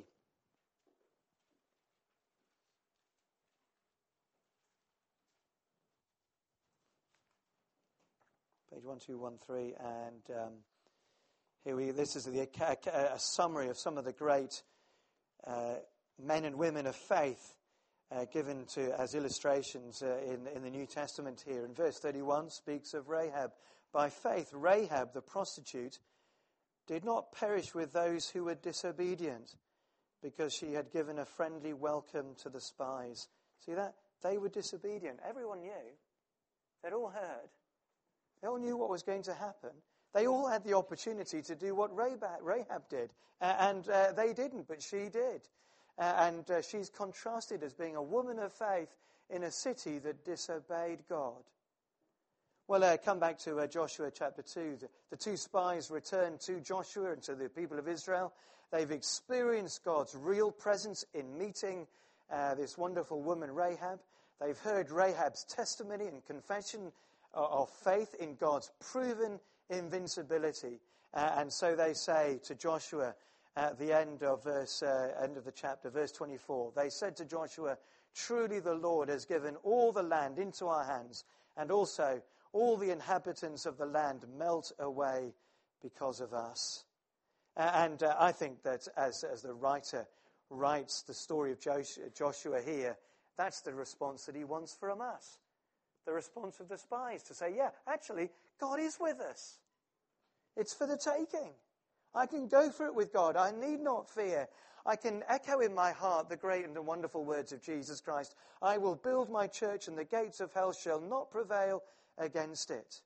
Page one two one three, and um, here we. This is the, a, a summary of some of the great uh, men and women of faith uh, given to as illustrations uh, in in the New Testament. Here, in verse thirty-one, speaks of Rahab. By faith, Rahab the prostitute did not perish with those who were disobedient, because she had given a friendly welcome to the spies. See that? They were disobedient. Everyone knew. They'd all heard. They all knew what was going to happen. They all had the opportunity to do what Rahab did. Uh, and uh, they didn't, but she did. Uh, and uh, she's contrasted as being a woman of faith in a city that disobeyed God. Well, uh, come back to uh, Joshua chapter two. The, the two spies return to Joshua and to the people of Israel. They've experienced God's real presence in meeting uh, this wonderful woman, Rahab. They've heard Rahab's testimony and confession uh, of faith in God's proven invincibility. Uh, and so they say to Joshua at the end of verse, uh, end of the chapter, verse twenty-four, they said to Joshua, "Truly the Lord has given all the land into our hands, and also all the inhabitants of the land melt away because of us." Uh, and uh, I think that as, as the writer writes the story of Joshua here, that's the response that he wants from us. The response of the spies to say, yeah, actually, God is with us. It's for the taking. I can go for it with God. I need not fear. I can echo in my heart the great and the wonderful words of Jesus Christ. I will build my church, and the gates of hell shall not prevail against it.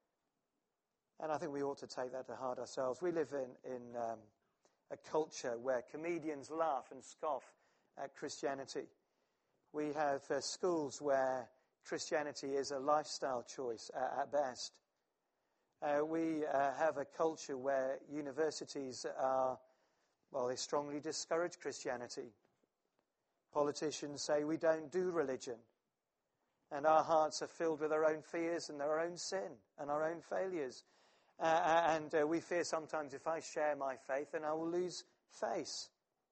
And I think we ought to take that to heart ourselves. We live in, in um, a culture where comedians laugh and scoff at Christianity. We have uh, schools where Christianity is a lifestyle choice uh, at best. Uh, we uh, have a culture where universities are, well, they strongly discourage Christianity. Politicians say we don't do religion. And our hearts are filled with our own fears and our own sin and our own failures. Uh, and uh, we fear sometimes if I share my faith, then I will lose face.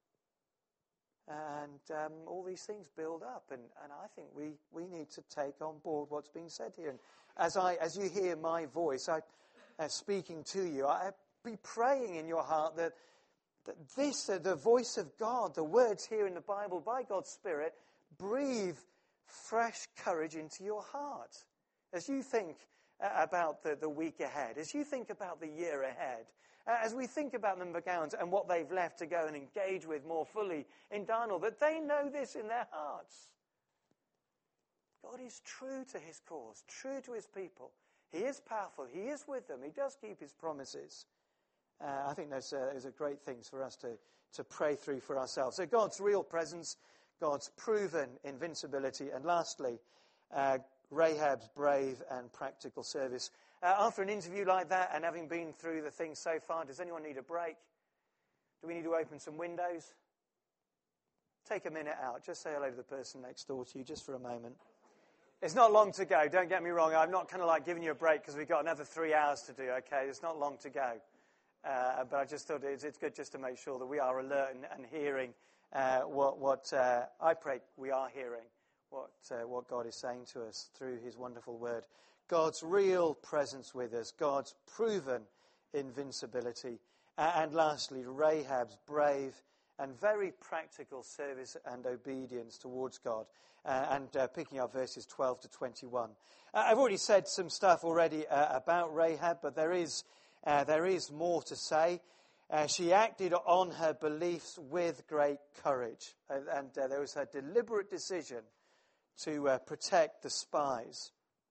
And um, all these things build up. And, and I think we, we need to take on board what's being said here. And as I as you hear my voice I, uh, speaking to you, I be praying in your heart that, that this, uh, the voice of God, the words here in the Bible by God's Spirit, breathe fresh courage into your heart. As you think uh, about the, the week ahead, as you think about the year ahead, uh, as we think about the McGowans and what they've left to go and engage with more fully in Darnall, that they know this in their hearts. God is true to his cause, true to his people. He is powerful. He is with them. He does keep his promises. Uh, I think those, uh, those are great things for us to, to pray through for ourselves. So God's real presence, God's proven invincibility, and lastly, uh, Rahab's brave and practical service. Uh, after an interview like that and having been through the things so far, does anyone need a break? Do we need to open some windows? Take a minute out. Just say hello to the person next door to you just for a moment. It's not long to go. Don't get me wrong. I'm not kind of like giving you a break because we've got another three hours to do, okay? It's not long to go. Uh, but I just thought it's, it's good just to make sure that we are alert and, and hearing uh, what, what uh, I pray we are hearing, what, uh, what God is saying to us through his wonderful word. God's real presence with us, God's proven invincibility, uh, and lastly, Rahab's brave and very practical service and obedience towards God. Uh, and uh, picking up verses twelve to twenty-one. Uh, I've already said some stuff already uh, about Rahab, but there is uh, there is more to say. Uh, she acted on her beliefs with great courage, uh, and uh, there was her deliberate decision to uh, protect the spies.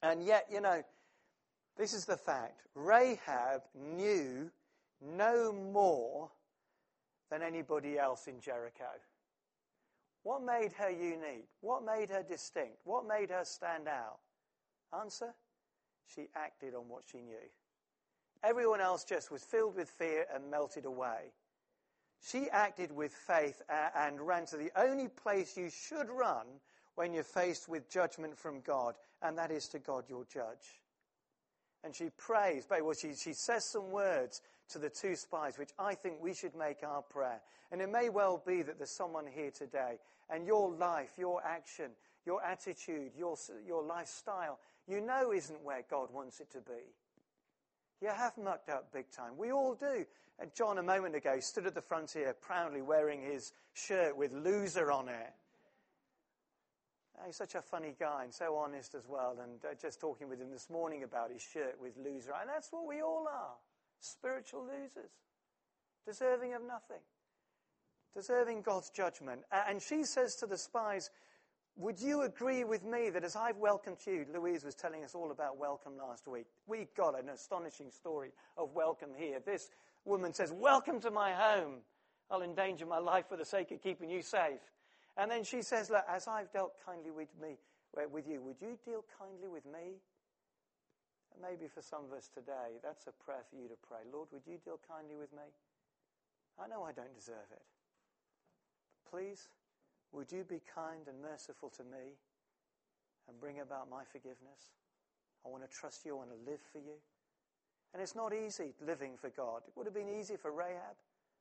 And yet, you know, this is the fact. Rahab knew no more than anybody else in Jericho. What made her unique? What made her distinct? What made her stand out? Answer? She acted on what she knew. Everyone else just was filled with fear and melted away. She acted with faith and ran to the only place you should run when you're faced with judgment from God, and that is to God, your judge. And she prays, but well, she, she says some words to the two spies, which I think we should make our prayer. And it may well be that there's someone here today, and your life, your action, your attitude, your, your lifestyle, you know isn't where God wants it to be. You have mucked up big time. We all do. And John, a moment ago, stood at the front here proudly wearing his shirt with loser on it. He's such a funny guy and so honest as well. And uh, just talking with him this morning about his shirt with loser. And that's what we all are. Spiritual losers. Deserving of nothing. Deserving God's judgment. And she says to the spies, would you agree with me that as I've welcomed you, Louise was telling us all about welcome last week. We got an astonishing story of welcome here. This woman says, welcome to my home. I'll endanger my life for the sake of keeping you safe. And then she says, look, as I've dealt kindly with me, with you, would you deal kindly with me? And maybe for some of us today, that's a prayer for you to pray. Lord, would you deal kindly with me? I know I don't deserve it. But please, would you be kind and merciful to me and bring about my forgiveness? I want to trust you. I want to live for you. And it's not easy living for God. It would have been easy for Rahab.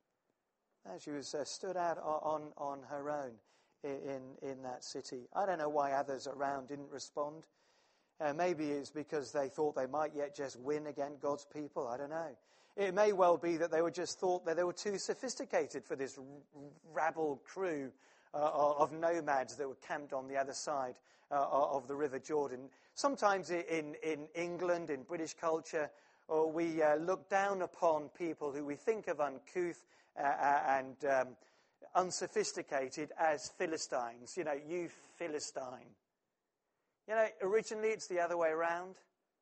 She was uh, stood out on, on her own in, in that city. I don't know why others around didn't respond. Uh, maybe it's because they thought they might yet just win against God's people. I don't know. It may well be that they were just thought that they were too sophisticated for this rabble crew uh, of nomads that were camped on the other side uh, of the River Jordan. Sometimes in, in England, in British culture, or we uh, look down upon people who we think of uncouth uh, and um, unsophisticated as Philistines. You know, you Philistine. You know, originally it's the other way around.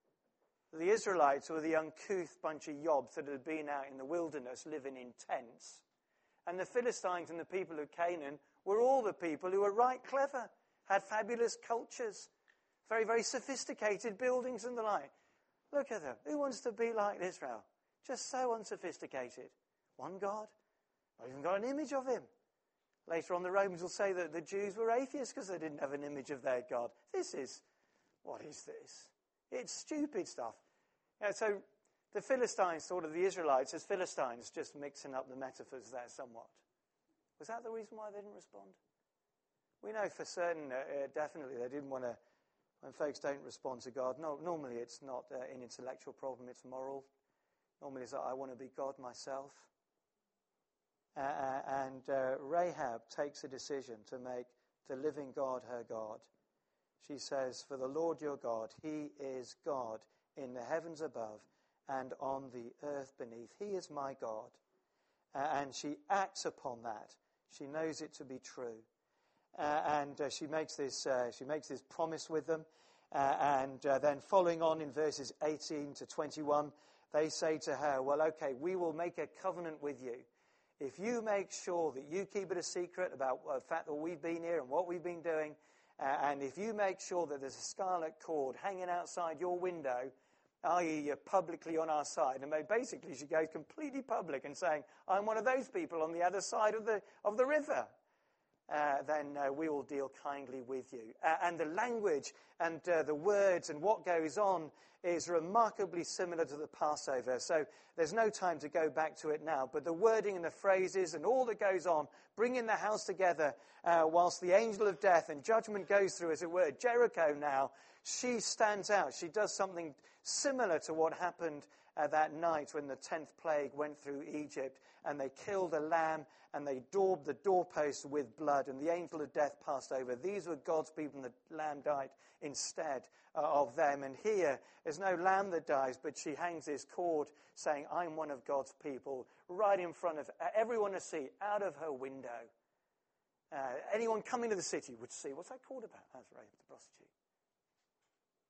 The Israelites were the uncouth bunch of yobs that had been out in the wilderness living in tents. And the Philistines and the people of Canaan were all the people who were right clever, had fabulous cultures, very, very sophisticated buildings and the like. Look at them. Who wants to be like Israel? Just so unsophisticated. One God. Not even got an image of him. Later on, the Romans will say that the Jews were atheists because they didn't have an image of their God. This is, what is this? It's stupid stuff. Yeah, so the Philistines thought of the Israelites as Philistines, just mixing up the metaphors there somewhat. Was that the reason why they didn't respond? We know for certain, uh, uh, definitely, they didn't want to, when folks don't respond to God, no, normally it's not uh, an intellectual problem, it's moral. Normally it's like, I want to be God myself. Uh, and uh, Rahab takes a decision to make the living God her God. She says, for the Lord your God, he is God in the heavens above and on the earth beneath. He is my God. Uh, and she acts upon that. She knows it to be true. Uh, and uh, she makes this uh, she makes this promise with them. Uh, and uh, then following on in verses eighteen to twenty-one, they say to her, well, okay, we will make a covenant with you. If you make sure that you keep it a secret about the fact that we've been here and what we've been doing, uh, and if you make sure that there's a scarlet cord hanging outside your window, that is you're publicly on our side. And basically she goes completely public and saying, I'm one of those people on the other side of the, of the river. Uh, then uh, we will deal kindly with you. Uh, and the language and uh, the words and what goes on is remarkably similar to the Passover. So there's no time to go back to it now. But the wording and the phrases and all that goes on, bringing the house together uh, whilst the angel of death and judgment goes through, as it were, Jericho now, she stands out. She does something similar to what happened uh, that night when the tenth plague went through Egypt and they killed a lamb and they daubed the doorposts with blood and the angel of death passed over. These were God's people and the lamb died instead uh, of them. And here, there's no lamb that dies, but she hangs this cord saying, I'm one of God's people, right in front of everyone to see, out of her window. Uh, anyone coming to the city would see, what's that cord about? That's Rahab the prostitute.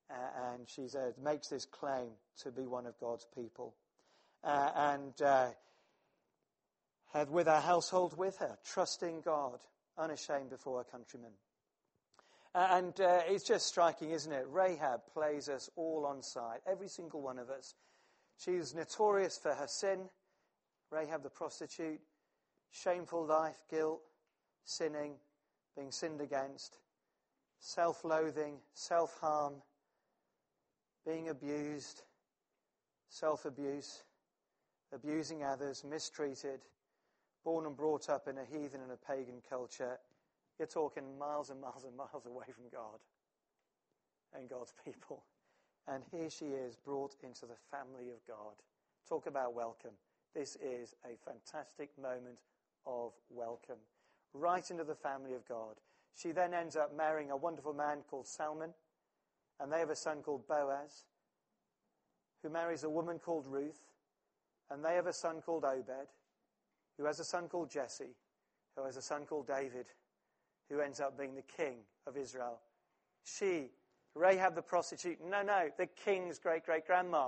Uh, and she uh, makes this claim to be one of God's people. Uh, and uh, had with her household with her, trusting God, unashamed before her countrymen. Uh, and uh, it's just striking, isn't it? Rahab plays us all on side, every single one of us. She's notorious for her sin. Rahab the prostitute, shameful life, guilt, sinning, being sinned against, self-loathing, self-harm, being abused, self-abuse, abusing others, mistreated, born and brought up in a heathen and a pagan culture. You're talking miles and miles and miles away from God and God's people. And here she is, brought into the family of God. Talk about welcome. This is a fantastic moment of welcome. Right into the family of God. She then ends up marrying a wonderful man called Salmon. And they have a son called Boaz, who marries a woman called Ruth. And they have a son called Obed, who has a son called Jesse, who has a son called David, who ends up being the king of Israel. She, Rahab the prostitute, no, no, the king's great-great-grandma.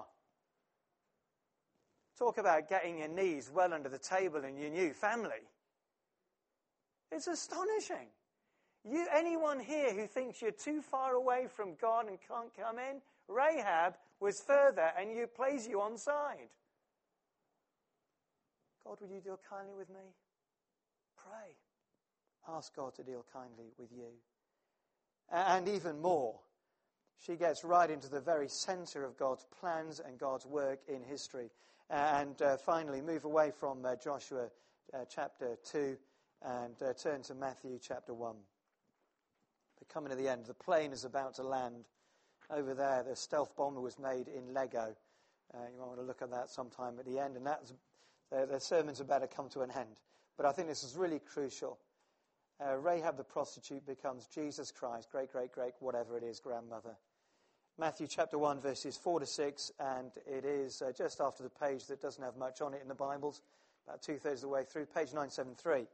Talk about getting your knees well under the table in your new family. It's astonishing. You, anyone here who thinks you're too far away from God and can't come in, Rahab was further and you plays you on side. God, would you deal kindly with me? Pray. Ask God to deal kindly with you. And even more, she gets right into the very center of God's plans and God's work in history. And uh, finally, move away from uh, Joshua uh, chapter two and uh, turn to Matthew chapter one. We're coming to the end. The plane is about to land. Over there, the stealth bomber was made in Lego. Uh, you might want to look at that sometime at the end. And that's, uh, the sermon's about to come to an end. But I think this is really crucial. Uh, Rahab the prostitute becomes Jesus Christ, great, great, great, whatever it is, grandmother. Matthew chapter one, verses four to six, and it is uh, just after the page that doesn't have much on it in the Bibles, about two-thirds of the way through, page nine seventy-three.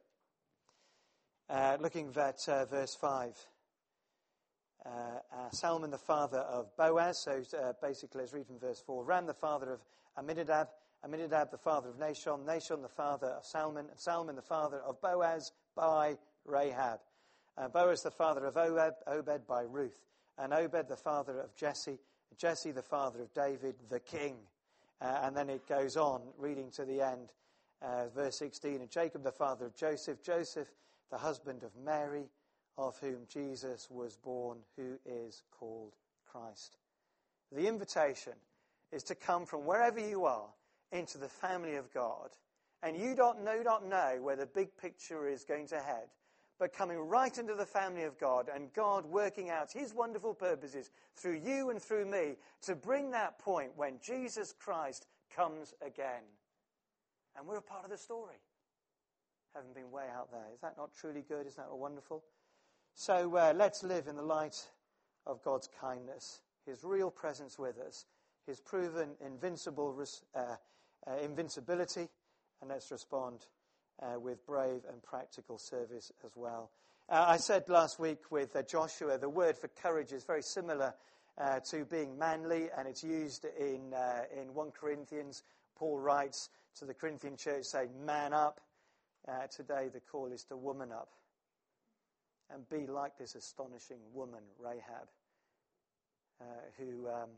Uh, looking at uh, verse five. Uh, uh, Salmon, the father of Boaz, so uh, basically let's read from verse four. Ram, the father of Amminadab, Amminadab, the father of Nashon, Nashon, the father of Salmon, and Salmon, the father of Boaz by Rahab. Uh, Boaz, the father of Obed, Obed by Ruth. And Obed, the father of Jesse, Jesse, the father of David, the king. Uh, and then it goes on, reading to the end, uh, verse sixteen. And Jacob, the father of Joseph, Joseph, the husband of Mary, of whom Jesus was born, who is called Christ. The invitation is to come from wherever you are into the family of God. And you don't know, don't know where the big picture is going to head, but coming right into the family of God and God working out his wonderful purposes through you and through me to bring that point when Jesus Christ comes again. And we're a part of the story. Haven't been way out there. Is that not truly good? Isn't that wonderful? So uh, let's live in the light of God's kindness, his real presence with us, his proven invincible uh, uh, invincibility, and let's respond Uh, with brave and practical service as well. Uh, I said last week with uh, Joshua, the word for courage is very similar uh, to being manly, and it's used in uh, in First Corinthians. Paul writes to the Corinthian church saying, man up. Uh, today the call is to woman up. And be like this astonishing woman, Rahab, uh, who um,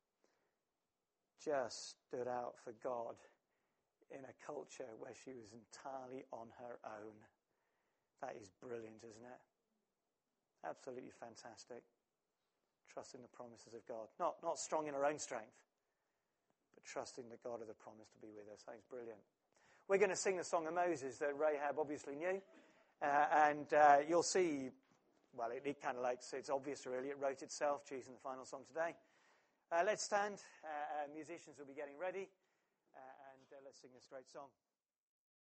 just stood out for God in a culture where she was entirely on her own. That is brilliant, isn't it? Absolutely fantastic. Trusting the promises of God. Not, not strong in her own strength, but trusting the God of the promise to be with us. That is brilliant. We're going to sing the Song of Moses that Rahab obviously knew. Uh, and uh, you'll see, well, it, it kind of like, it's obvious really, it wrote itself, choosing the final song today. Uh, let's stand. Uh, uh, musicians will be getting ready. Uh, and uh, let's sing this great song.